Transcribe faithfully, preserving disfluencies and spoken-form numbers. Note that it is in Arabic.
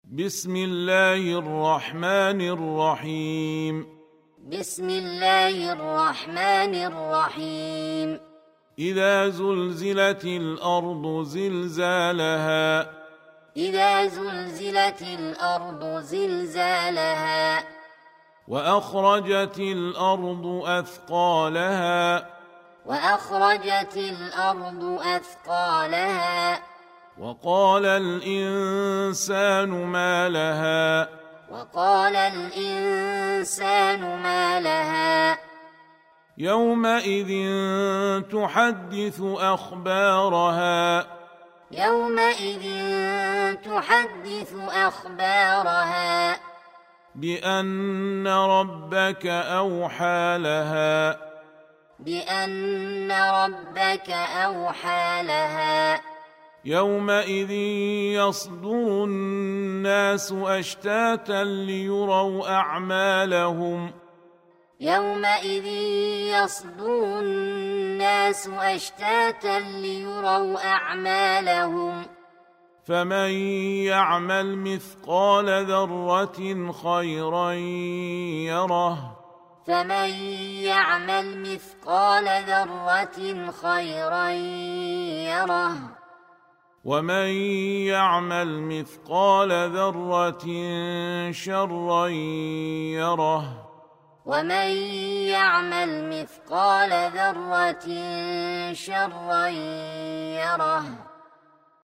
بسم الله الرحمن الرحيم بسم الله الرحمن الرحيم إذا زلزلت الأرض زلزالها إذا زلزلت الأرض زلزالها وأخرجت الأرض أثقالها وأخرجت الأرض أثقالها وقال الإنسان ما لها وقال الإنسان ما لها يومئذ تحدث أخبارها يومئذ تحدث أخبارها بأن ربك أوحى لها بأن ربك أوحى لها يومئذ يصدر الناس أشتاتا ليروا أعمالهم يومئذ يصدر الناس أشتاتا ليروا أعمالهم فمن يعمل مثقال ذرة خيرا يره فمن يعمل مثقال ذرة خيرا يره ومن يعمل مثقال ذرة شرا يره ومن يعمل مثقال ذرة شرا يره